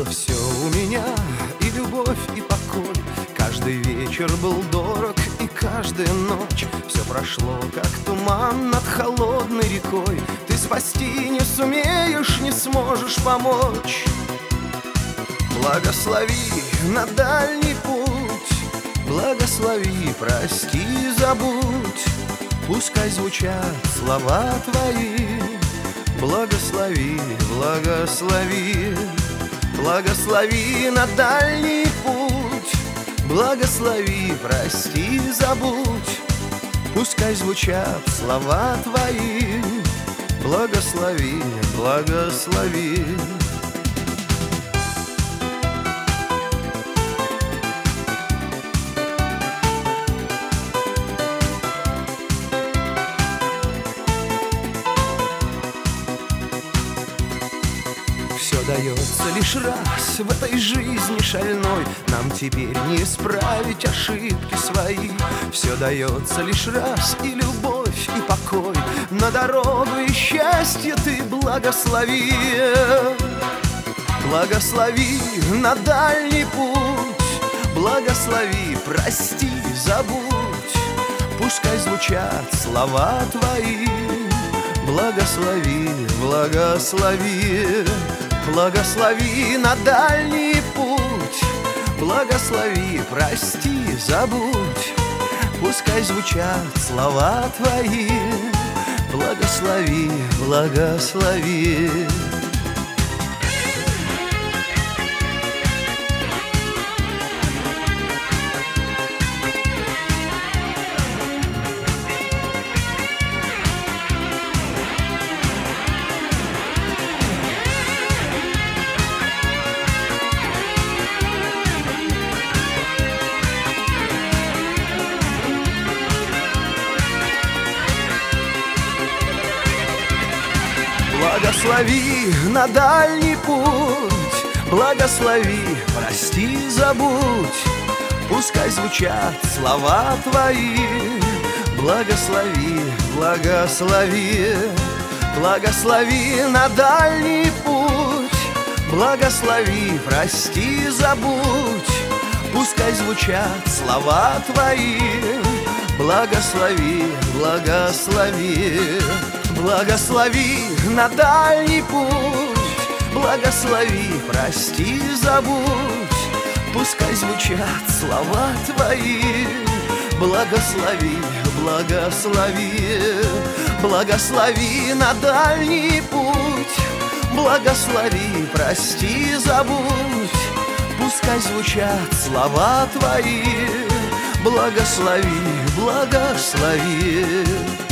Все у меня и любовь, и покой. Каждый вечер был дорог, и каждая ночь. Все прошло, как туман над холодной рекой. Ты спасти не сумеешь, не сможешь помочь. Благослови на дальний путь, благослови, прости, забудь. Пускай звучат слова твои. Благослови, благослови, благослови на дальний путь. Благослови, прости, забудь. Пускай звучат слова твои. Благослови, благослови. Все дается лишь раз в этой жизни шальной. Нам теперь не исправить ошибки свои. Все дается лишь раз, и любовь, и покой. На дорогу и счастье ты благослови. Благослови на дальний путь. Благослови, прости, забудь. Пускай звучат слова твои. Благослови, благослови, благослови на дальний путь. Благослови, прости, забудь. Пускай звучат слова твои. Благослови, благослови. Благослови на дальний путь. Благослови, прости, забудь. Пускай звучат слова твои. Благослови, благослови, благослови на дальний путь. Благослови, прости, забудь. Пускай звучат слова твои. Благослови, благослови, благослови на дальний путь. Благослови, прости, забудь. Пускай звучат слова твои. Благослови, благослови, благослови на дальний путь. Благослови, прости, забудь. Пускай звучат слова твои. Благослови, благослови.